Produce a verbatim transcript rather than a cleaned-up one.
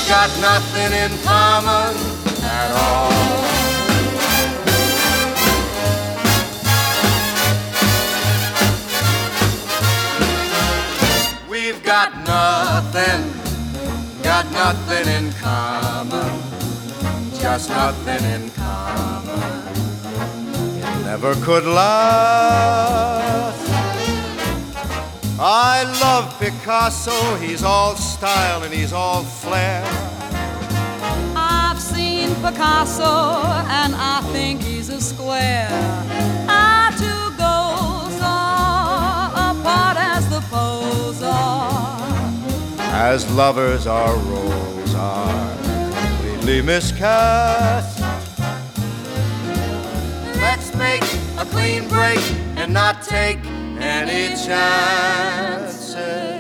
got nothing in common at all. We've got nothing, got nothing in common, just nothing in common. It never could last. I love Picasso, he's all style and he's all flair. I've seen Picasso and I think he's a square. Our two goals are apart as the poles are. As lovers our roles are completely miscast. Let's make a clean break and not take any chances.